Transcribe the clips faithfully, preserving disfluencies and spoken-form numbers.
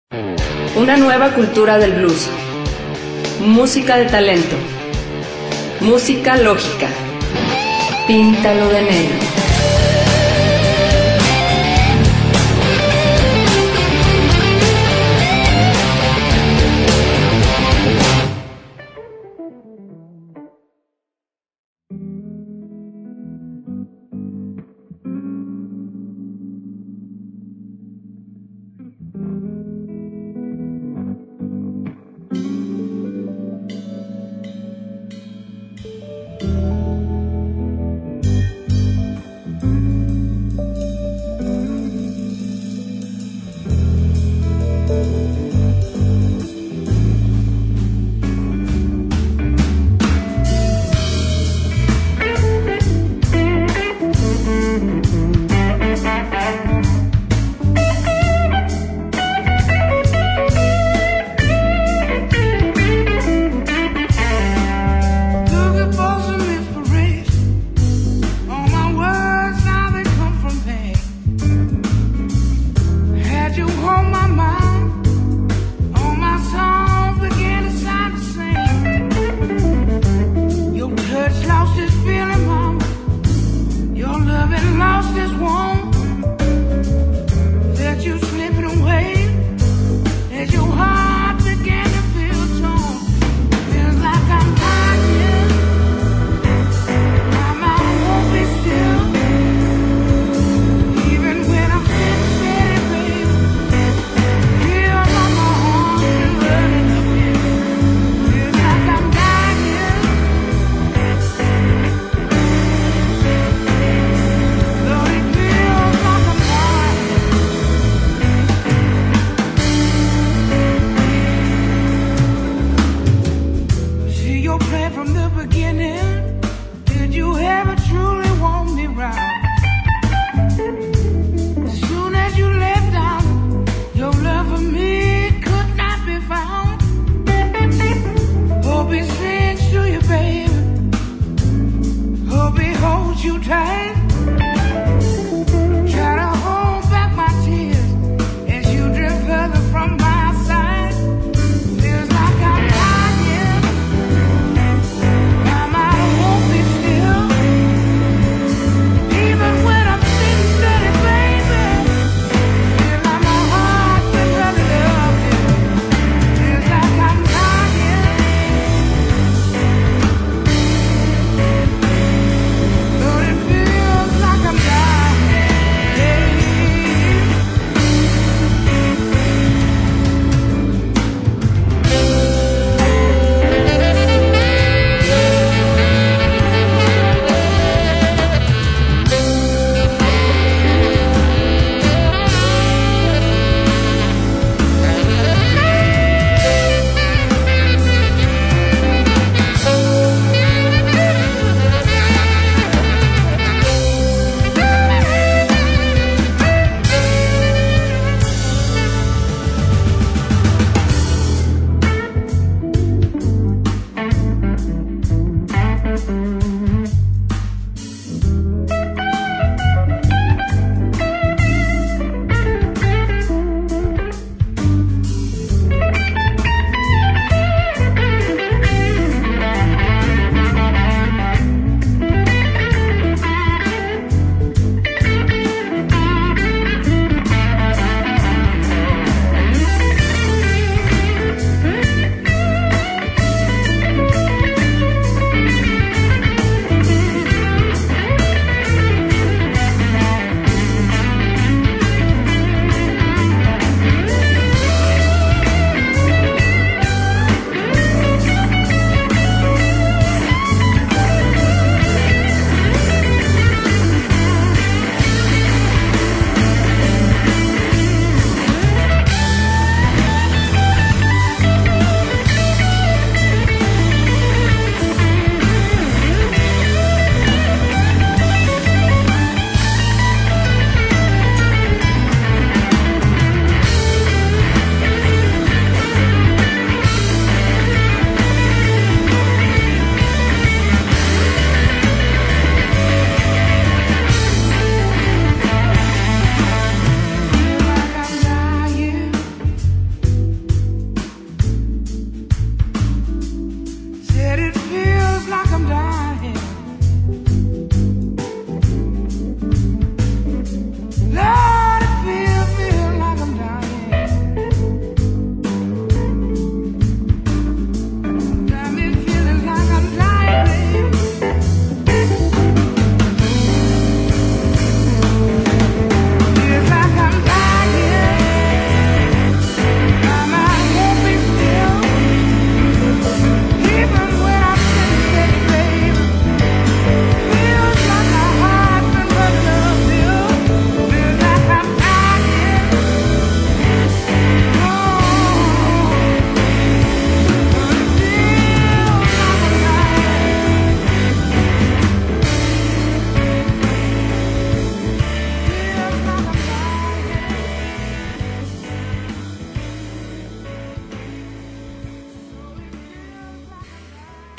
Una nueva cultura del blues. Música de talento. Música lógica. Píntalo de negro.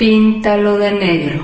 Píntalo de negro.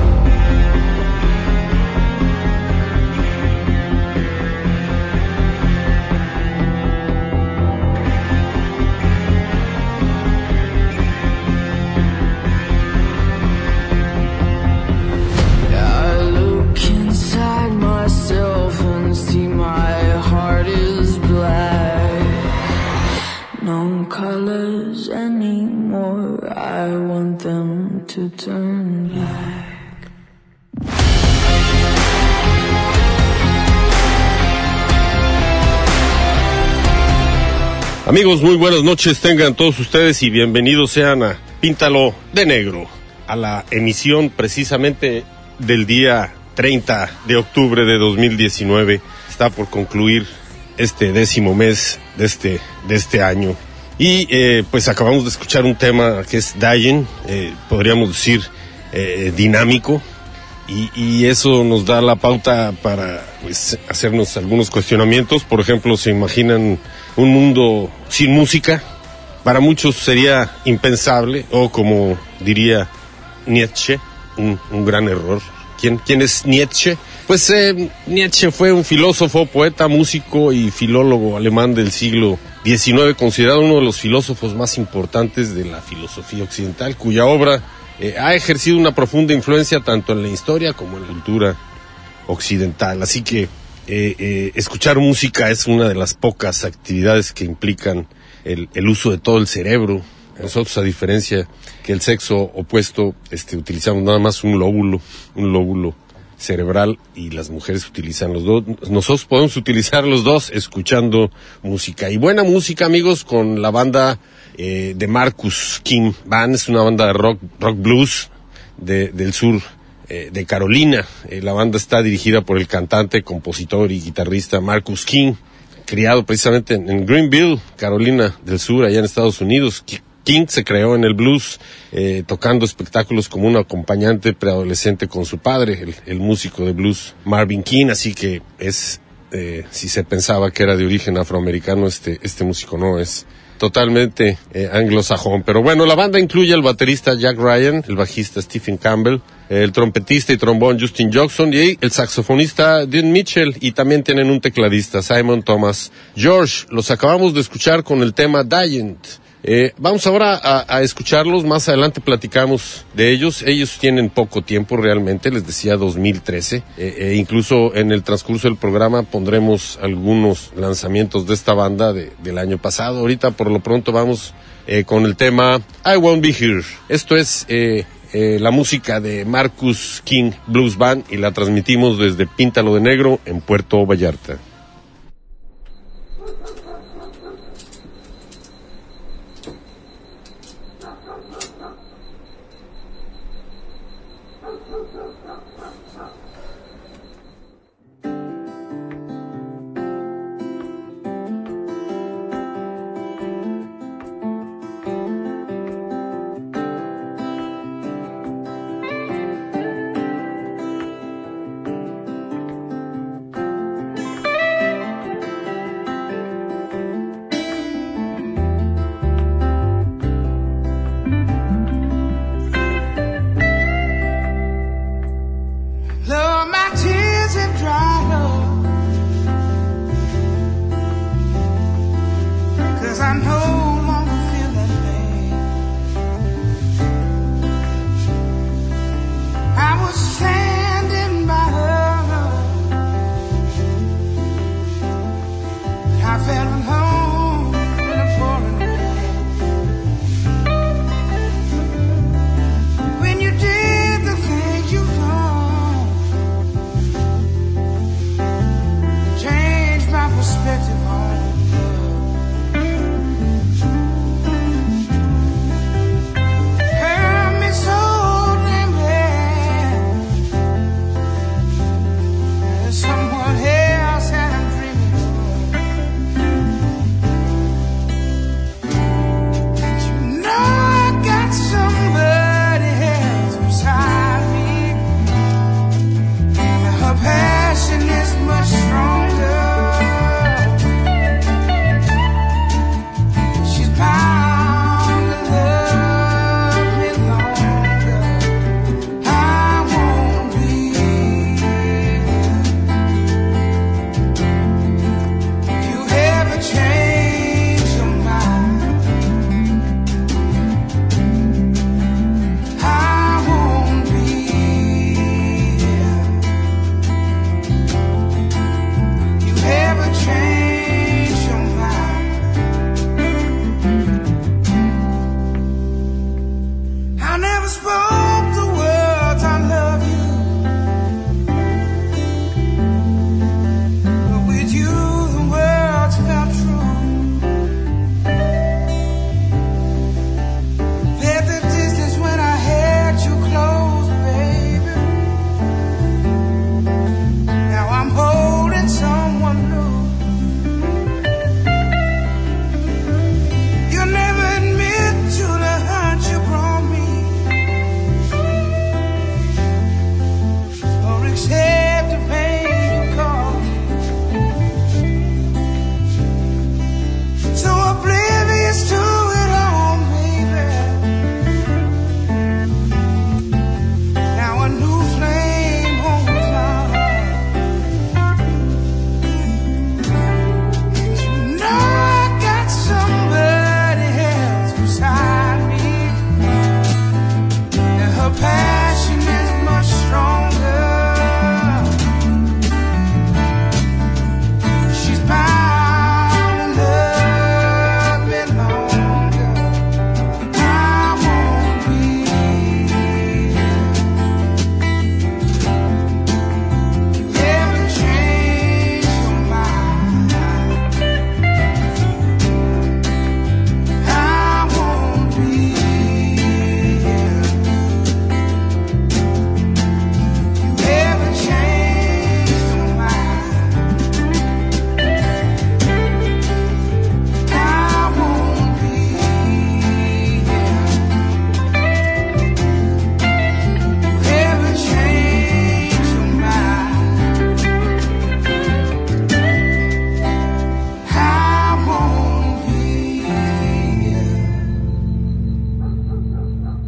To turn back. Amigos, muy buenas noches tengan todos ustedes y bienvenidos sean a Píntalo de Negro, a la emisión precisamente del día treinta de octubre de dos mil diecinueve. Está por concluir este décimo mes de este, de este año. Y eh, pues acabamos de escuchar un tema que es Dying, eh, podríamos decir eh, dinámico, y, y eso nos da la pauta para pues hacernos algunos cuestionamientos. Por ejemplo, ¿se imaginan un mundo sin música? Para muchos sería impensable, o como diría Nietzsche, un, un gran error. ¿Quién, quién es Nietzsche? Pues eh, Nietzsche fue un filósofo, poeta, músico y filólogo alemán del siglo diecinueve, considerado uno de los filósofos más importantes de la filosofía occidental, cuya obra eh, ha ejercido una profunda influencia tanto en la historia como en la cultura occidental. Así que eh, eh, escuchar música es una de las pocas actividades que implican el, el uso de todo el cerebro. Nosotros, a diferencia que el sexo opuesto, este, utilizamos nada más un lóbulo, un lóbulo cerebral, y las mujeres utilizan los dos. Nosotros podemos utilizar los dos escuchando música. Y buena música, amigos, con la banda eh, de Marcus King Band. Es una banda de rock, rock blues de, del sur eh, de Carolina. Eh, la banda está dirigida por el cantante, compositor y guitarrista Marcus King, criado precisamente en, en Greenville, Carolina del Sur, allá en Estados Unidos. King se creó en el blues, eh, tocando espectáculos como un acompañante preadolescente con su padre, el, el músico de blues Marvin King. Así que es, eh, si se pensaba que era de origen afroamericano, este, este músico no, es totalmente eh, anglosajón. Pero bueno, la banda incluye al baterista Jack Ryan, el bajista Stephen Campbell, el trompetista y trombón Justin Jackson y el saxofonista Dean Mitchell, y también tienen un tecladista, Simon Thomas George. Los acabamos de escuchar con el tema Dying. Eh, vamos ahora a, a escucharlos, más adelante platicamos de ellos. Ellos tienen poco tiempo realmente, les decía dos mil trece, eh, eh, incluso en el transcurso del programa pondremos algunos lanzamientos de esta banda de, del año pasado. Ahorita por lo pronto vamos eh, con el tema I Won't Be Here. Esto es eh, eh, la música de Marcus King Blues Band y la transmitimos desde Píntalo de Negro en Puerto Vallarta.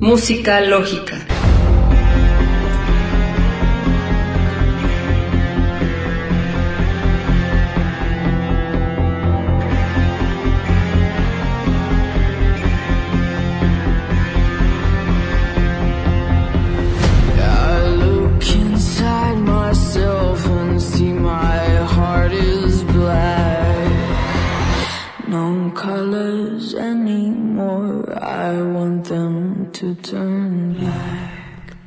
Música lógica. To turn back.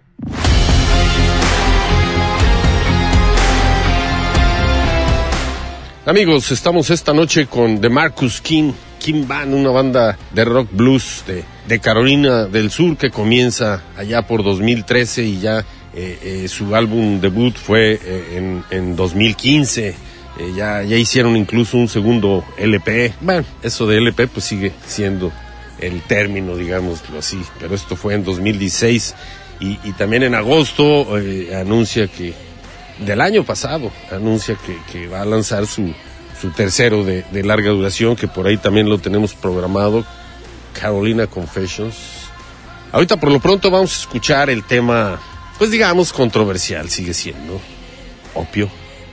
Amigos, estamos esta noche con The Marcus King, King Band, una banda de rock blues de, de Carolina del Sur que comienza allá por dos mil trece y ya eh, eh, su álbum debut fue eh, en, en dos mil quince. Eh, ya, ya hicieron incluso un segundo L P. Bueno, eso de L P pues sigue siendo el término, digámoslo así, pero esto fue en dos mil dieciséis y, y también en agosto eh, anuncia que, del año pasado, anuncia que, que va a lanzar su, su tercero de, de larga duración, que por ahí también lo tenemos programado, Carolina Confessions. Ahorita por lo pronto vamos a escuchar el tema, pues digamos controversial, sigue siendo Opio.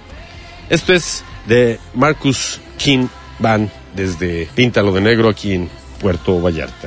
Esto es de Marcus King Band desde Píntalo de Negro aquí en Puerto Vallarta.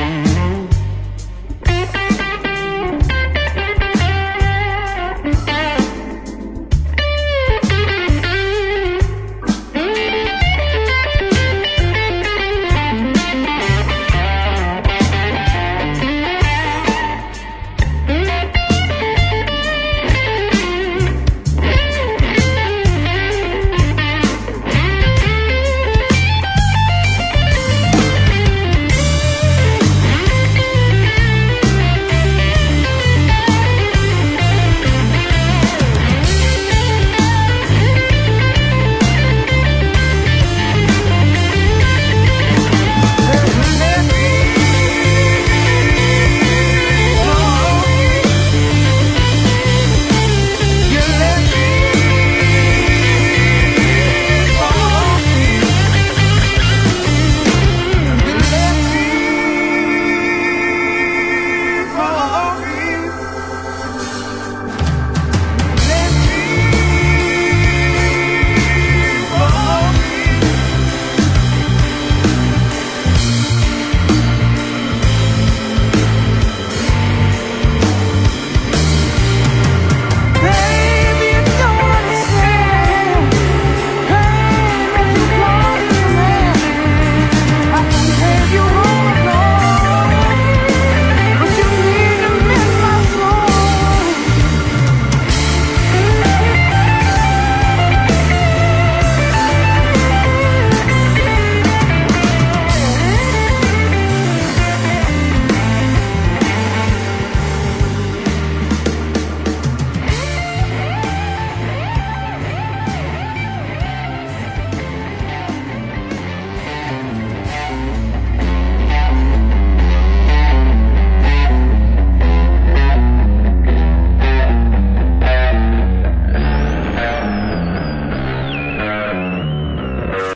Thank you.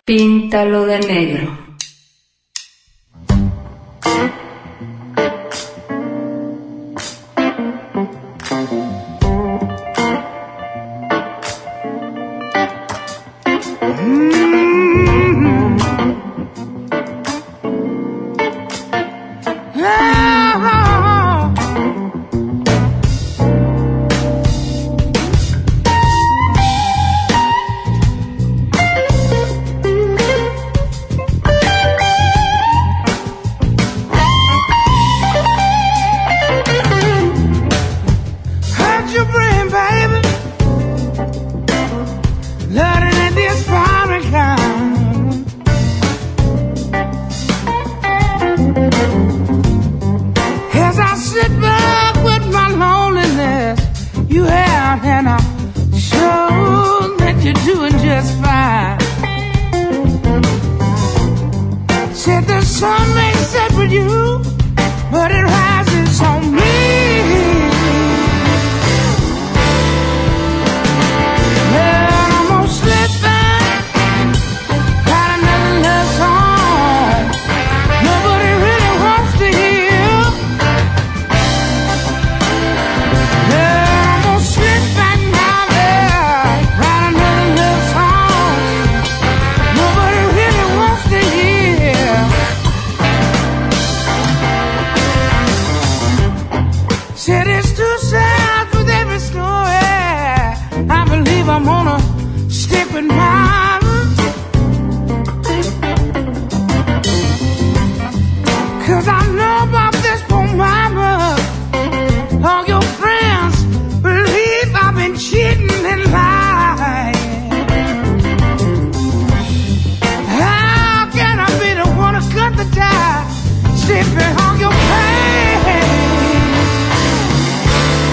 Píntalo de negro.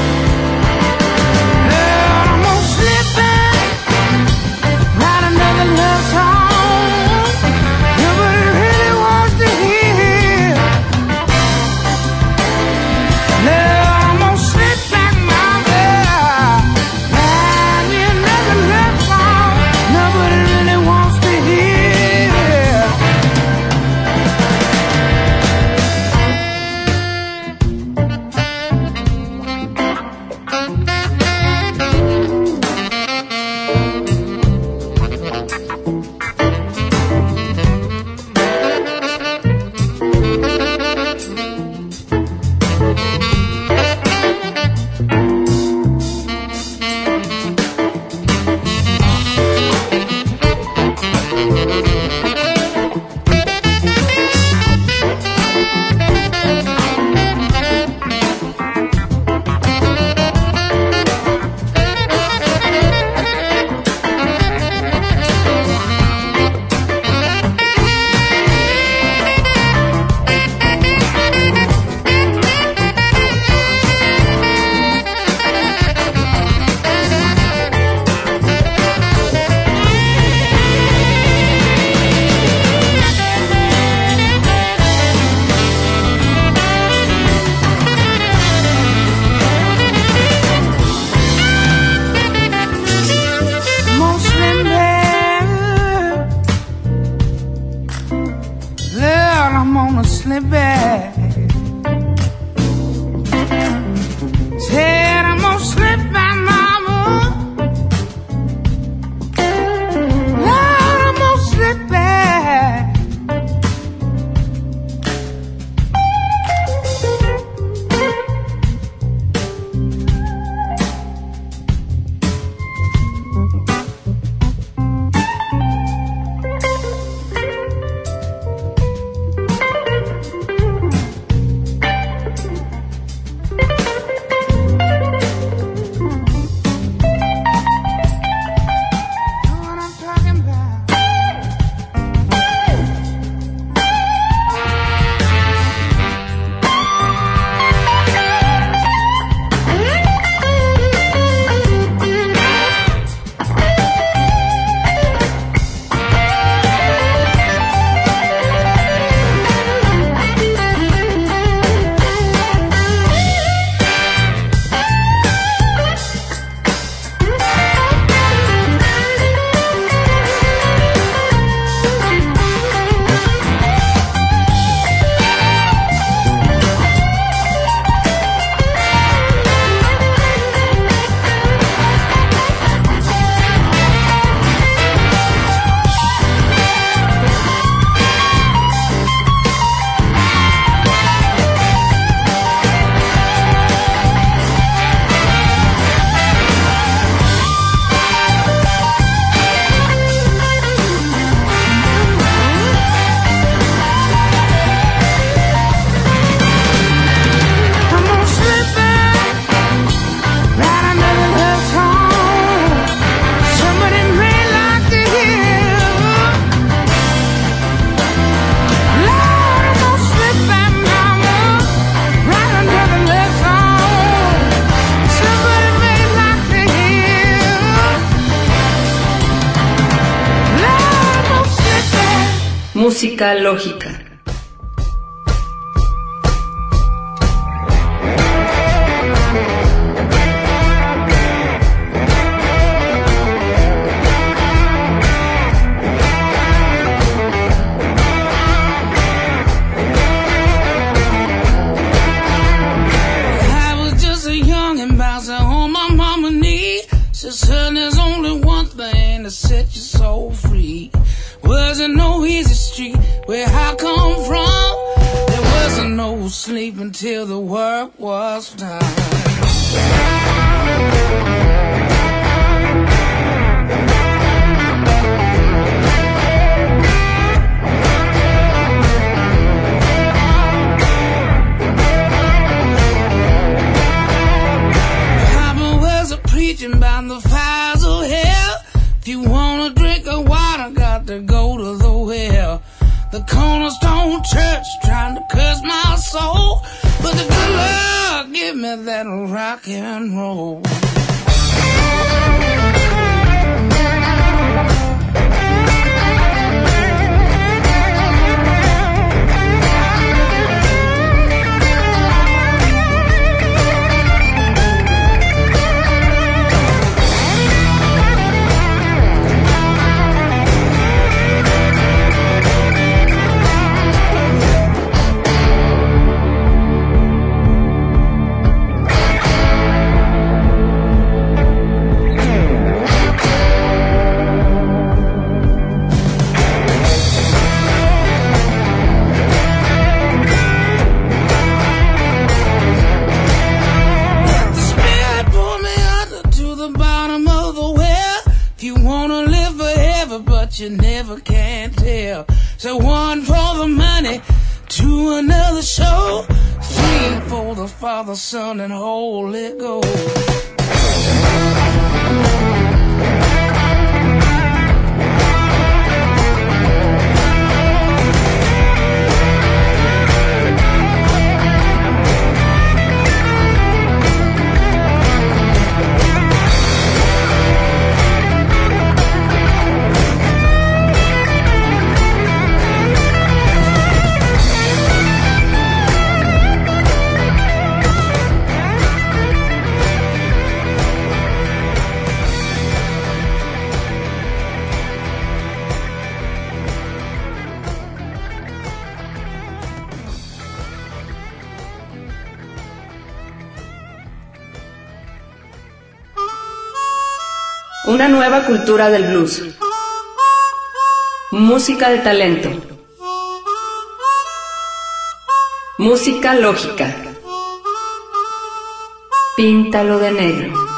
Another Música lógica. To set your soul free. Wasn't no easy street where I come from. There wasn't no sleep until the work was done. Papa was a preaching about the fires of hell. If you wanna drink of water, got to go to the well. The Cornerstone Church trying to curse my soul, but the good Lord give me that rock and roll. You never can tell. So one for the money, two another show, three for the Father, Son, and Holy Ghost. Una nueva cultura del blues. Música de talento. Música lógica. Píntalo de negro.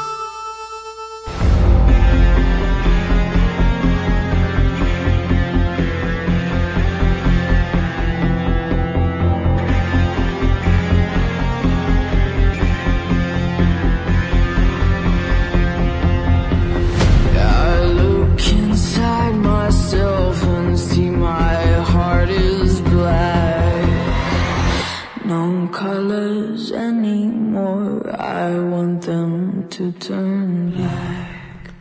To turn back.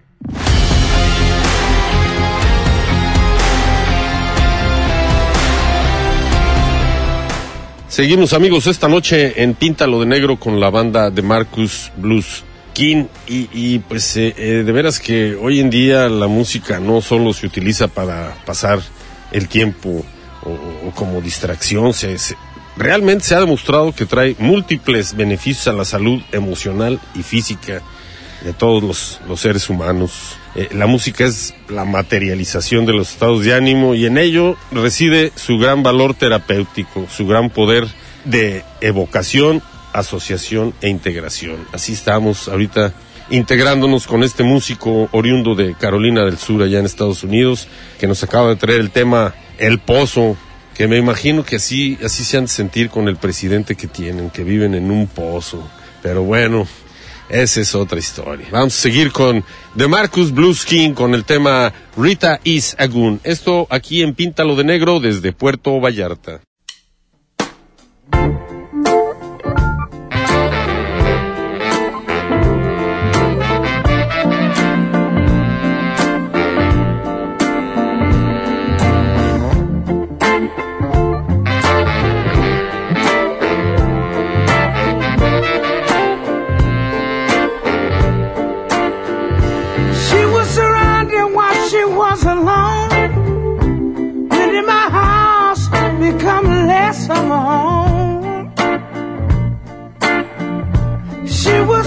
Seguimos, amigos, esta noche en Píntalo de Negro con la banda de Marcus Blues King y, y pues eh, eh, de veras que hoy en día la música no solo se utiliza para pasar el tiempo o, o como distracción, se, se, realmente se ha demostrado que trae múltiples beneficios a la salud emocional y física de todos los, los seres humanos. Eh, la música es la materialización de los estados de ánimo y en ello reside su gran valor terapéutico, su gran poder de evocación, asociación e integración. Así estamos ahorita integrándonos con este músico oriundo de Carolina del Sur, allá en Estados Unidos, que nos acaba de traer el tema El Pozo, que me imagino que así, así se han de sentir con el presidente que tienen, que viven en un pozo. Pero bueno, esa es otra historia. Vamos a seguir con The Marcus Blues King con el tema Rita is a Goon. Esto aquí en Píntalo de Negro desde Puerto Vallarta.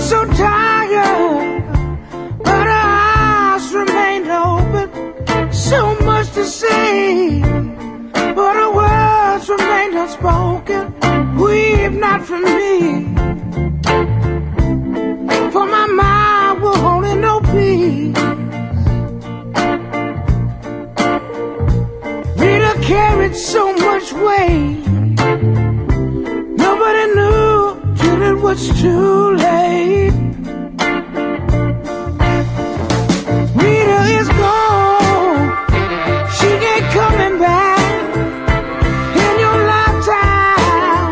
so tired, but her eyes remained open. So much to say, but her words remained unspoken. Weep not for me, for my mind will hold in no peace. Rita carried so much weight, nobody knew till it was too late. Rita is gone, she ain't coming back in your lifetime.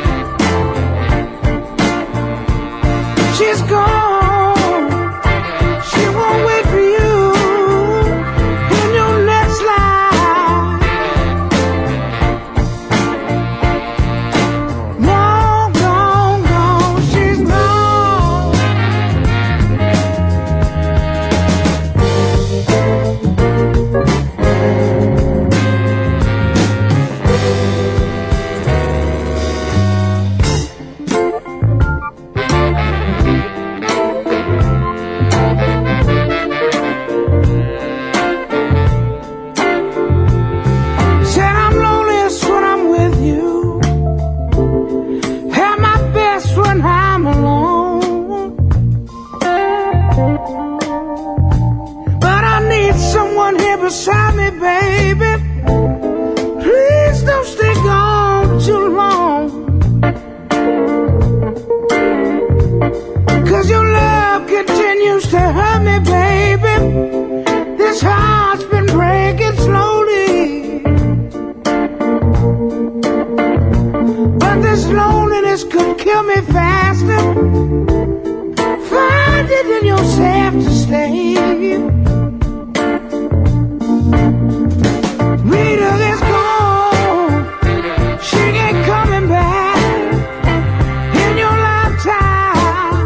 She's gone, she won't wait for you in your next life. No, gone, gone, she's gone. Said I'm loneliest when I'm with you, at my best when I'm alone. But I need someone here beside me, baby. Please don't stay gone too long, 'cause your love continues to hurt me, baby. This heart's been breaking slowly, but this loneliness could kill me faster. Find it in yourself to stay. Rita is gone, she ain't coming back in your lifetime.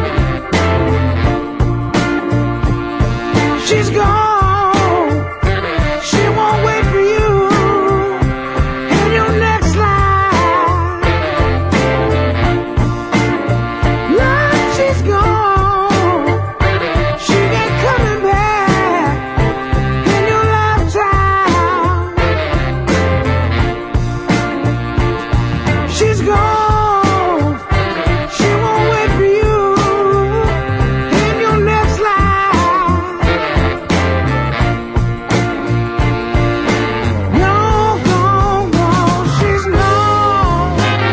She's gone, she won't wait for you in your next life. No, she's gone, she ain't coming back in your lifetime. She's gone, she won't wait for you in your next life. No, gone, gone, she's gone.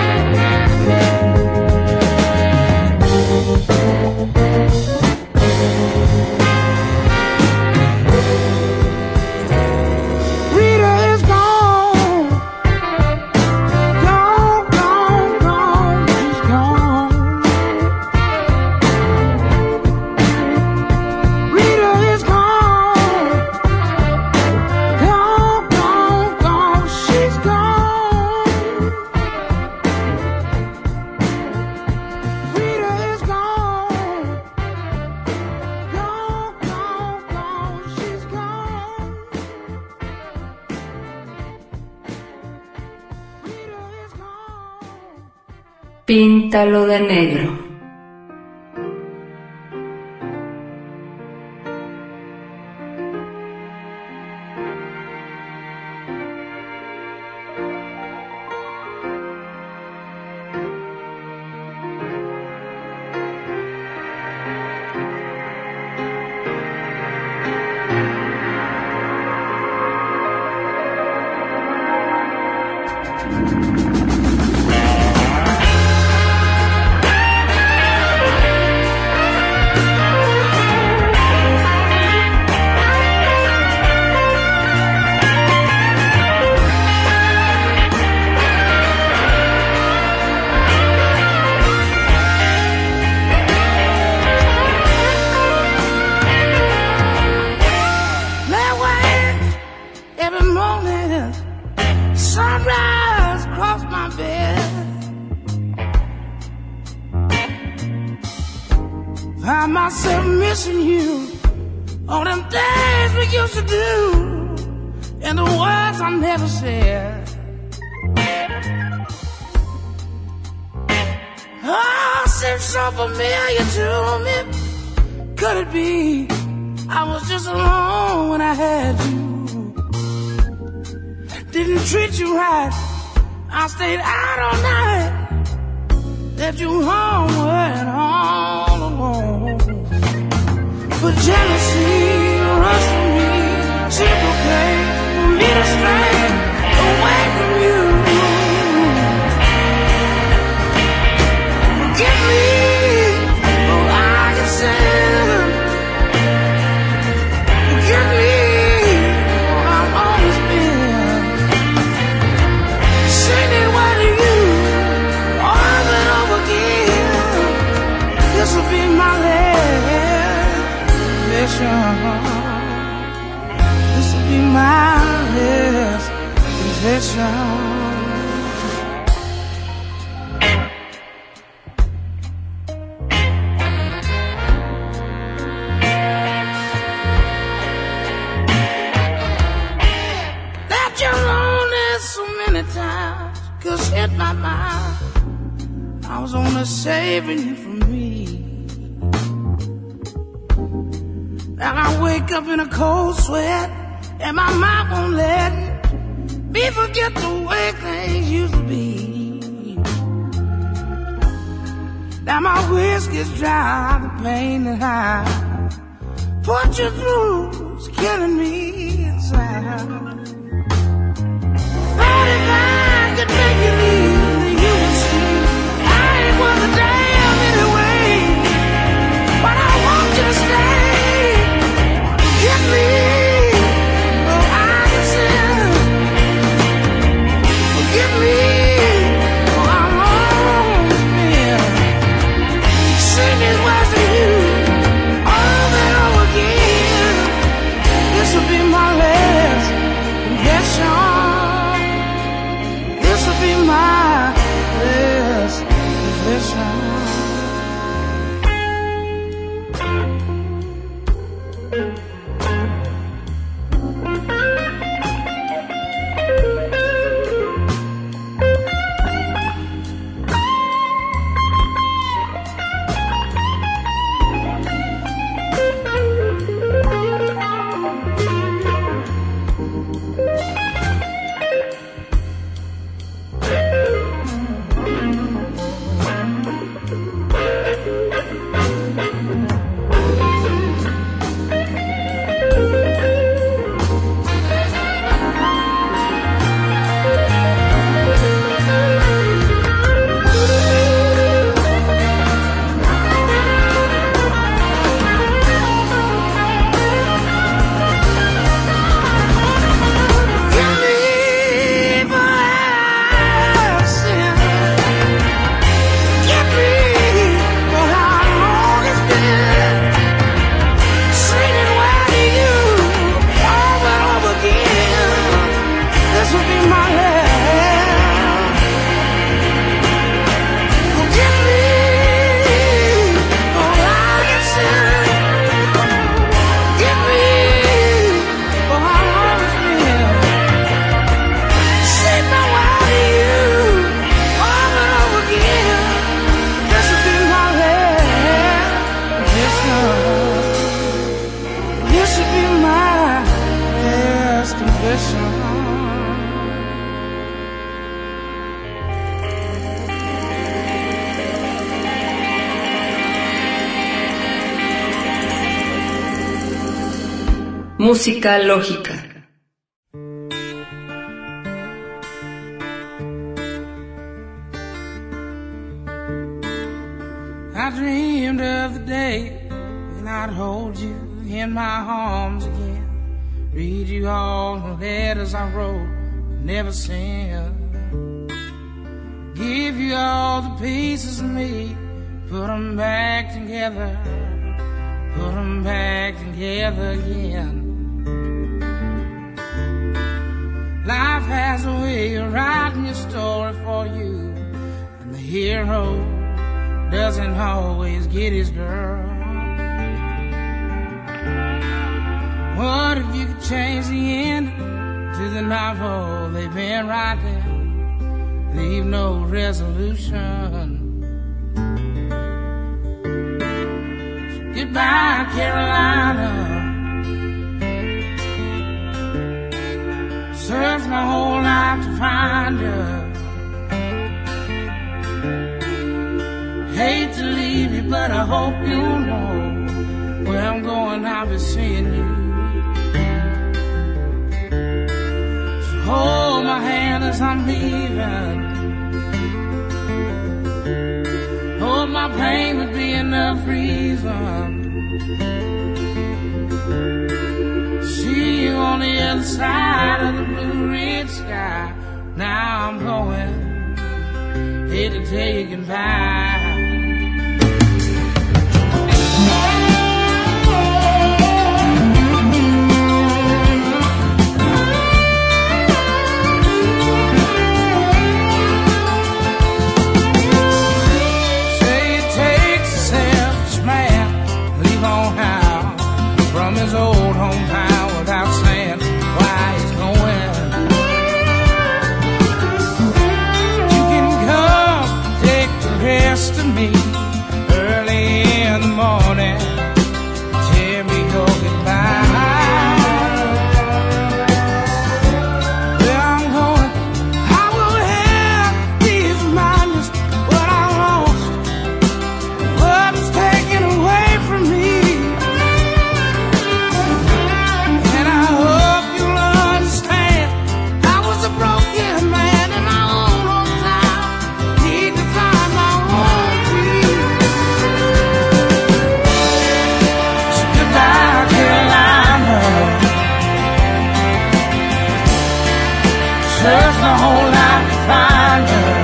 Rita is gone, gone, gone, gone, she's gone. Rita is gone, gone, gone, gone, she's gone. Rita is gone, gone, gone, gone, she's gone. Rita is gone. Píntalo de negro. Lay awake every morning, sunrise across my bed. Find myself missing you, all them things we used to do, and the words I never said. Oh, seemed so familiar to me. Could it be I was just alone when I had you? Didn't treat you right, I stayed out all night, left you homeward all alone. But jealousy rushed from me, simple play for me to stray away from you. Forgive me, oh I can say. Forgive me, oh I've always been singing word to you over and over again. This will be my last confession. This will be my last confession. Hit my mind, I was only saving you from me. Now I wake up in a cold sweat, and my mind won't let me forget the way things used to be. Now my whiskey's dry, the pain that I put you through is killing me inside. Thought if I could make you leave, you would see I ain't worth a damn anyway. But I want you to stay. Forgive me, oh I can sin. Forgive me, oh I'm almost been singing words to you over and over again. This will be my last confession. This will be my last confession. Música lógica. I dreamed of the day when I'd hold you in my arms again, read you all the letters I wrote, never sent, give you all the pieces of me, put them back together, put them back together again. Life has a way of writing your story for you, and the hero doesn't always get his girl. What if you could change the end to the novel they've been writing, leave no resolution? Goodbye, Carolina. Searched my whole life to find you. Hate to leave you, but I hope you know where I'm going, I'll be seeing you. So hold my hand as I'm leaving. Hope my pain would be enough reason. See you on the other side of the blue red sky. Now I'm going, here to tell you goodbye. His old hometown without saying why he's going. You can come take the rest of me early in the morning. Tell me your goodbye. Where I'm going, I will have these reminders what I lost, what's taken away from me. Searched my whole life to find her.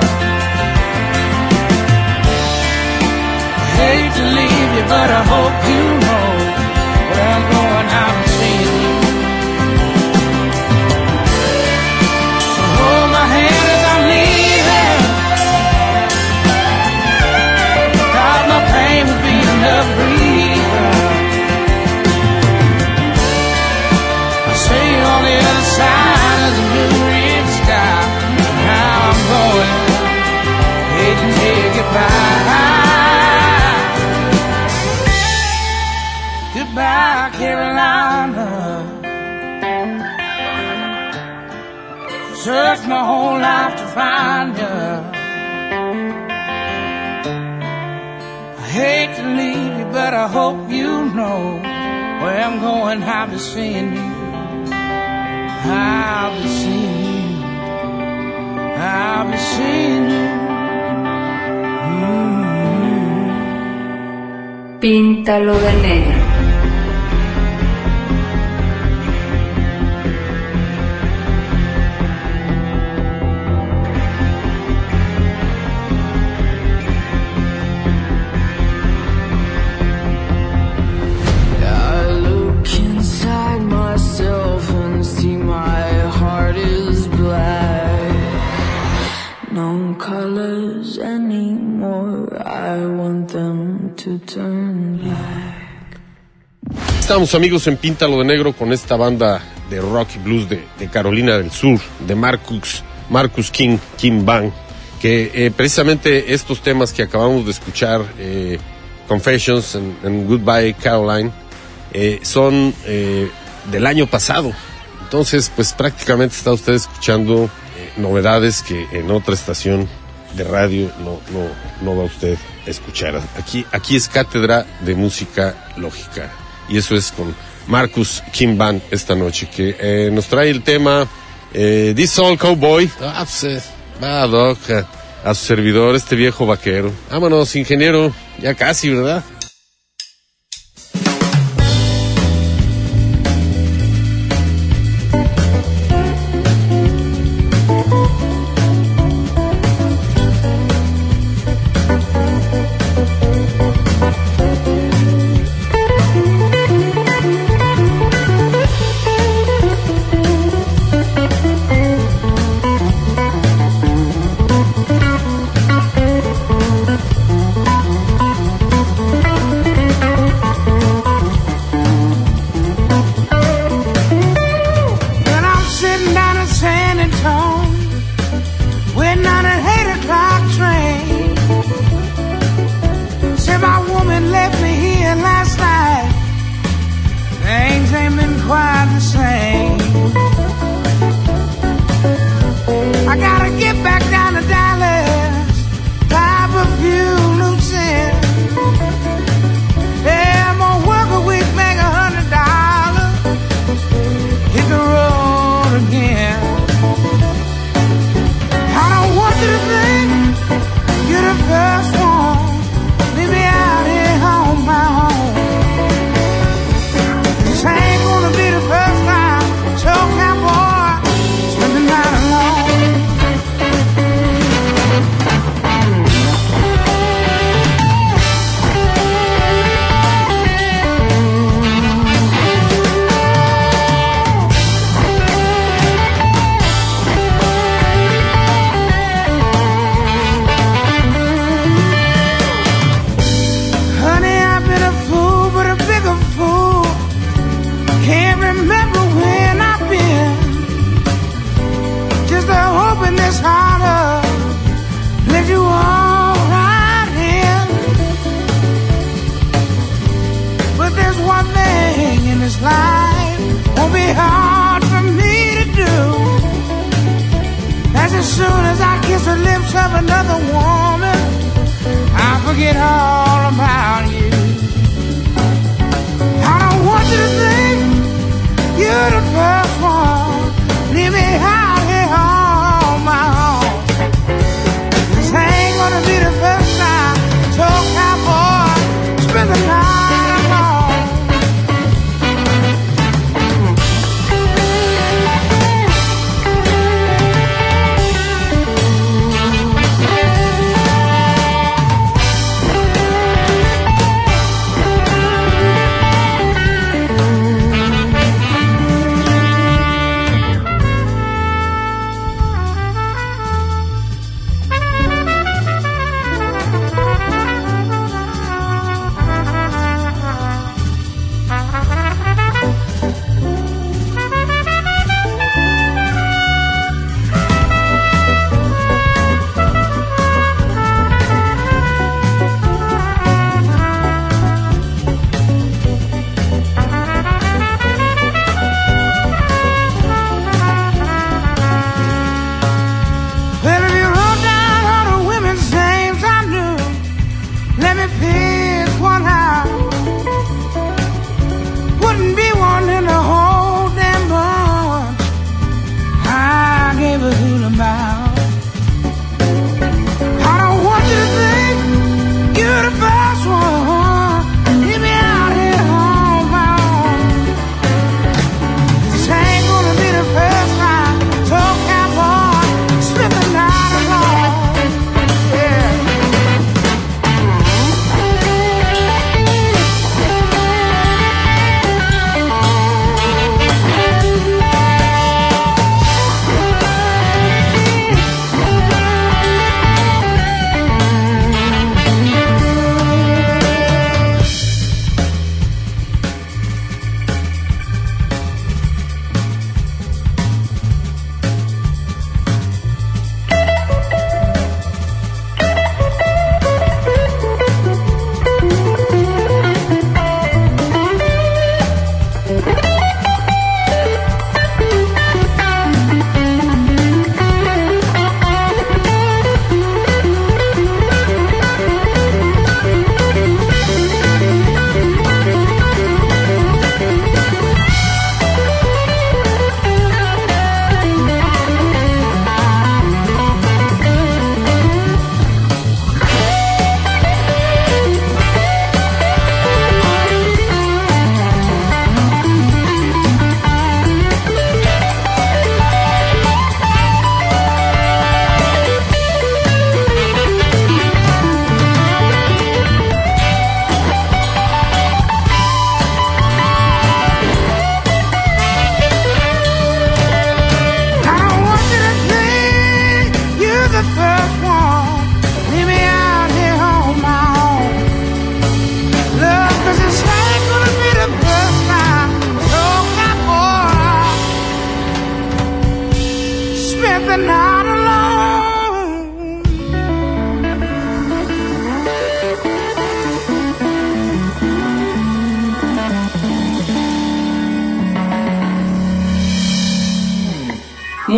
Hate to leave you, but I hope you know where I'm going, I'm seeing you. So hold my hand as I'm leaving. Thought my pain would be enough reason. I see you on the other side of the blue red sky. Now I'm going, hate to tell you goodbye. Goodbye, Carolina. Searched my whole life to find you. I hate to leave you, but I hope you know where I'm going, I'll be seeing you. I'll be seeing you. I'll be seeing you. Mm-hmm. Píntalo de negro. Colors anymore, I want them to turn black. Estamos, amigos, en Píntalo de Negro con esta banda de rock y blues de, de Carolina del Sur, de Marcus, Marcus King, Kim Bang, que eh, precisamente estos temas que acabamos de escuchar, eh, Confessions and, and Goodbye Caroline, eh, son eh, del año pasado. Entonces, pues prácticamente está usted escuchando eh, novedades que en otra estación de radio no, no, no va usted a escuchar. Aquí, aquí es Cátedra de Música Lógica. Y eso es con Marcus King Band esta noche, que eh, nos trae el tema eh, This Old Cowboy. Ah, pues, eh, va, Doc, a, a su servidor, este viejo vaquero. Vámonos, ingeniero, ya casi, ¿verdad? Thank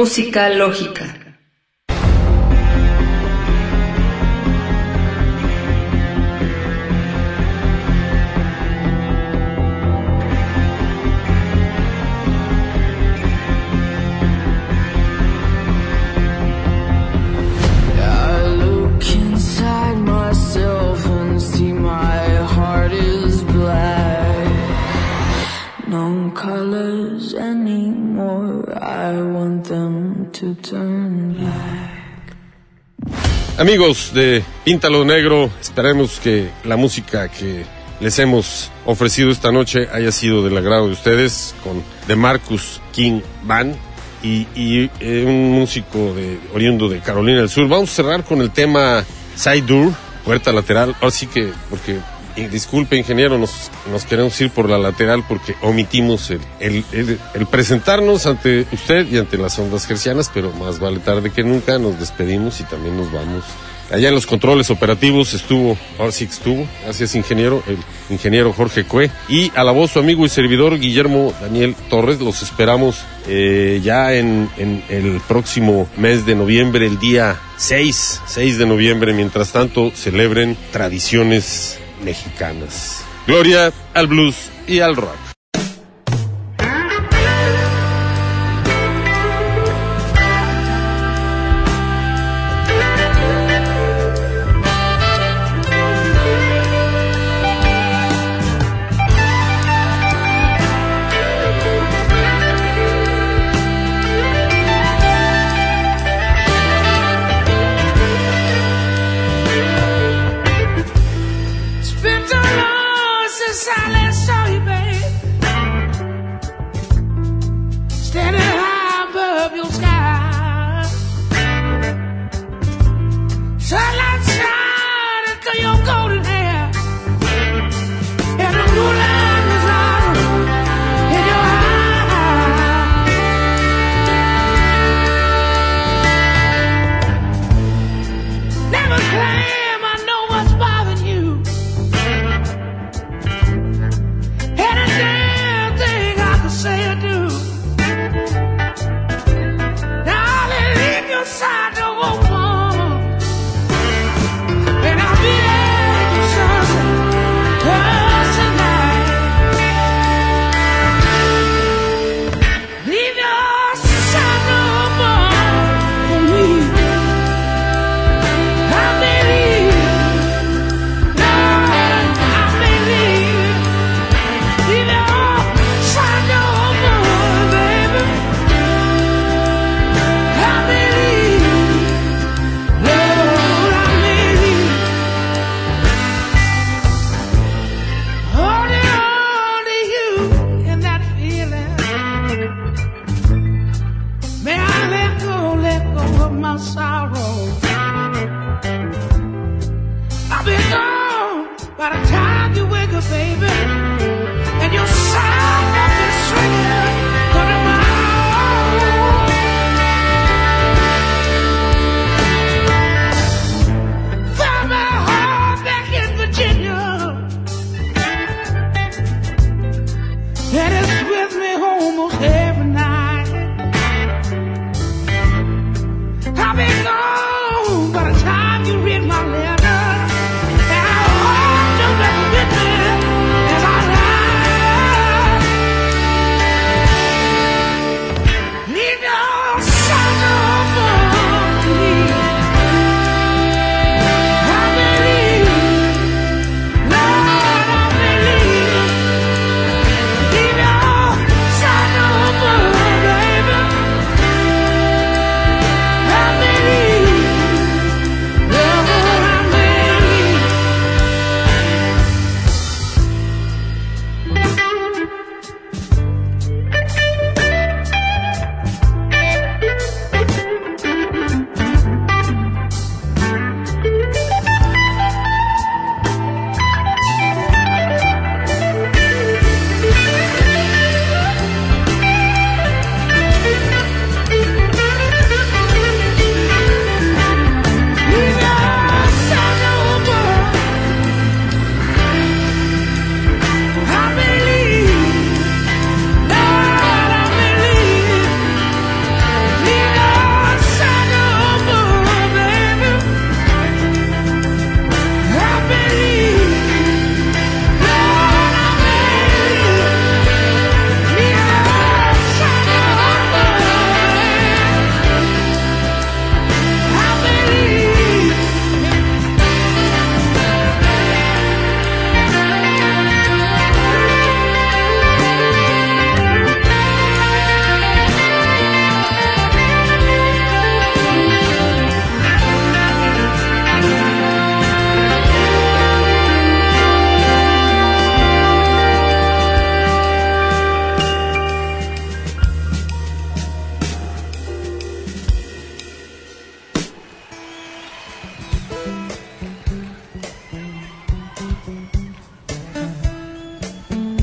Música lógica. Amigos de Píntalo Negro, esperemos que la música que les hemos ofrecido esta noche haya sido del agrado de ustedes, con The Marcus King Band y, y eh, un músico de, oriundo de Carolina del Sur. Vamos a cerrar con el tema Side Door, puerta lateral. Ahora sí que, porque, eh, disculpe ingeniero, nos, nos queremos ir por la lateral porque omitimos el, el, el, el presentarnos ante usted y ante las ondas hercianas, pero más vale tarde que nunca. Nos despedimos y también nos vamos. Allá en los controles operativos estuvo, ahora sí que estuvo, gracias ingeniero, el ingeniero Jorge Cue, y a la voz su amigo y servidor Guillermo Daniel Torres. Los esperamos eh, ya en, en el próximo mes de noviembre, el día seis de noviembre. Mientras tanto, celebren tradiciones mexicanas. Gloria al blues y al rock. As I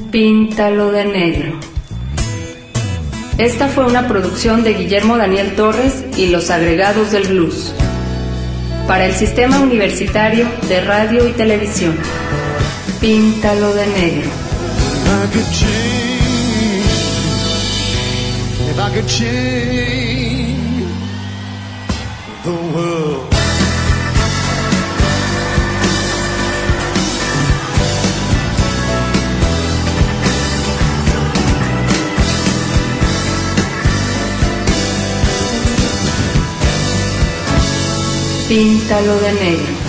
Píntalo de negro. Esta fue una producción de Guillermo Daniel Torres y los agregados del blues para el Sistema Universitario de Radio y Televisión. Píntalo de negro. If I could change the world. Píntalo de negro.